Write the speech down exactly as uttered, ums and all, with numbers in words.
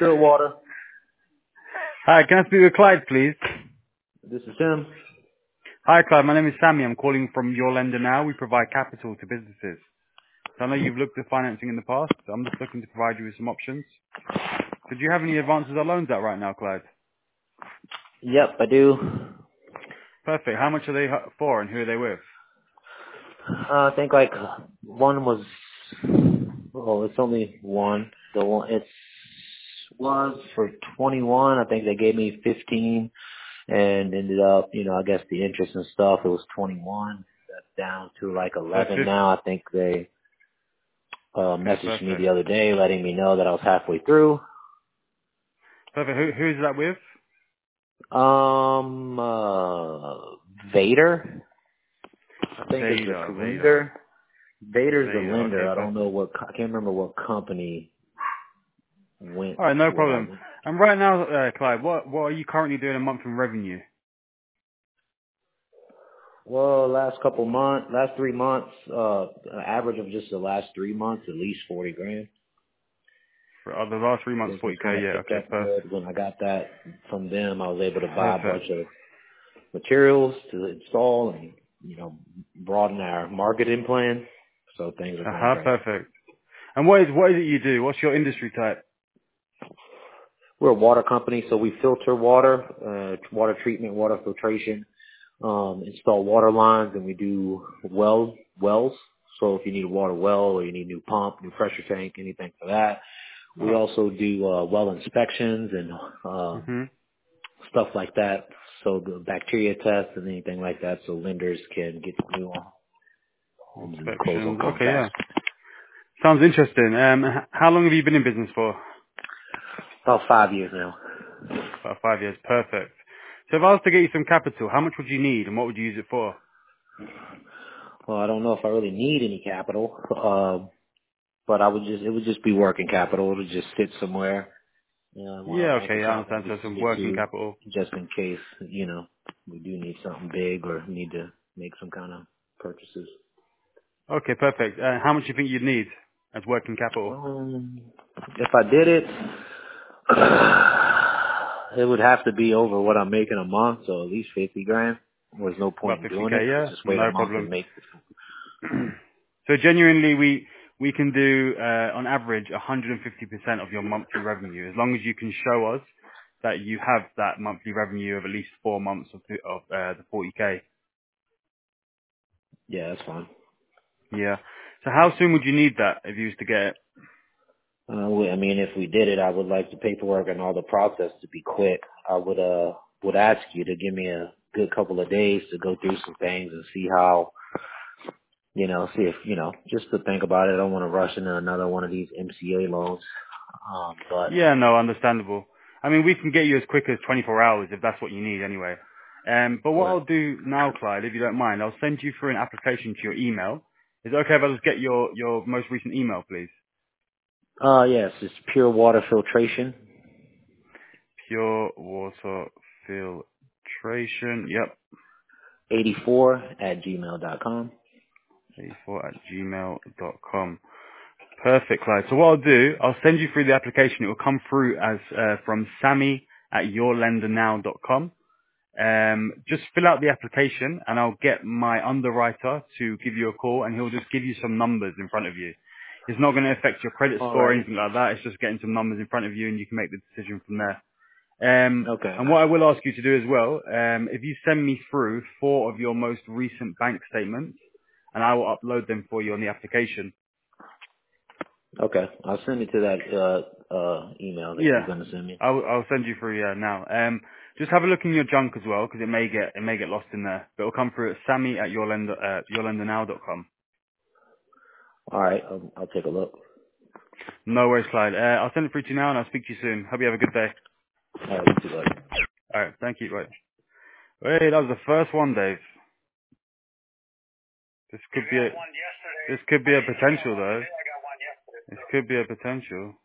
Pure Water. Hi, can I speak with Clyde, please? This is him. Hi, Clyde. My name is Sammy. I'm calling from Your Lender Now. We provide capital to businesses. So I know you've looked at financing in the past. So I'm just looking to provide you with some options. So do you have any advances or loans out right now, Clyde? Yep, I do. Perfect. How much are they h- for and who are they with? Uh, I think like one was, oh, it's only one. The one, it's was for twenty-one. I think they gave me fifteen and ended up, you know, I guess the interest and stuff, it was twenty-one. That's down to like So eleven fifty. now. I think they, uh, Okay, messaged me the perfect. other day letting me know that I was halfway through. Perfect. Who, who is that with? Um, uh, Vader, I think is the Vader. Vader. lender. Vader's the Vader. Okay, lender. I don't perfect. know what, co- I can't remember what company went All right, no what I problem. went. And right now, uh, Clyde, what what are you currently doing a month in revenue? Well, last couple months, last three months, uh, an average of just the last three months, at least forty grand. For uh, the last three months, Business forty k. kind of Yeah. picked Okay, up perfect. good. When I got that from them, I was able to buy a bunch Perfect. of materials to install and, you know, broaden our marketing plan. So things are Uh going huh. great. Perfect. And what is what is it you do? What's your industry type? We're a water company, so we filter water, uh, water treatment, water filtration, um, install water lines, and we do well wells. So if you need a water well or you need a new pump, new pressure tank, anything for that. We Oh. also do uh, well inspections and um, Mhm. stuff like that. So the bacteria tests and anything like that, so lenders can get new homes and close on Inspections. Okay. contracts. Yeah. Sounds interesting. Um, h- how long have you been in business for? About five years now. About five years. Perfect. So if I was to get you some capital, how much would you need, and what would you use it for? Well, I don't know if I really need any capital, um, but I would just it would just be working capital to just sit somewhere. You know, I want a Yeah. bank Okay. I account that understand. we So can some get working to capital. just in case, you know, we do need something big or need to make some kind of purchases. Okay. Perfect. Uh, how much do you think you'd need as working capital? Um, if I did it, it would have to be over what I'm making a month, so at least fifty grand. There's no point About in fifty doing k. it. Let's Yeah. just wait a No month and problem. make. So genuinely, we we can do uh, on average one hundred fifty percent of your monthly revenue, as long as you can show us that you have that monthly revenue of at least four months of, the- of uh, the forty k. Yeah, that's fine. Yeah. So how soon would you need that if you was to get it? Uh, we- I mean, if we did it, I would like the paperwork and all the process to be quick. I would uh would ask you to give me a good couple of days to go through some things and see how, you know, see if, you know, just to think about it. I don't want to rush into another one of these M C A loans. Um, but Yeah, no, understandable. I mean, we can get you as quick as twenty-four hours if that's what you need anyway. Um, but what okay. I'll do now, Clyde, if you don't mind, I'll send you through an application to your email. Is it okay if I just get your, your most recent email, please? Uh, yes, it's pure water filtration, Pure water filtration. Yep. eighty-four at gmail dot com. eighty-four at gmail dot com. Perfect, Clyde. So what I'll do, I'll send you through the application. It will come through as uh, from Sammy at your lender now dot com. Um, just fill out the application and I'll get my underwriter to give you a call and he'll just give you some numbers in front of you. It's not going to affect your credit score or Alrighty. anything like that. It's just getting some numbers in front of you and you can make the decision from there. Um, Okay. and what I will ask you to do as well, um, if you send me through four of your most recent bank statements and I will upload them for you on the application. Okay. I'll send it to that uh uh email that you're Yeah, gonna send me. I'll, I'll send you through yeah now. Um, just have a look in your junk as well because it may get it may get lost in there. But it'll come through at Sammy at your lender uh, your lender now dot com. All right. I'll, I'll take a look. No worries, Clyde. Uh, I'll send it through to you now and I'll speak to you soon. Hope you have a good day. All right. You too, bud. All right, thank you. Right. Hey, that was the first one, Dave. This could be a this could be a potential though. This could be a potential.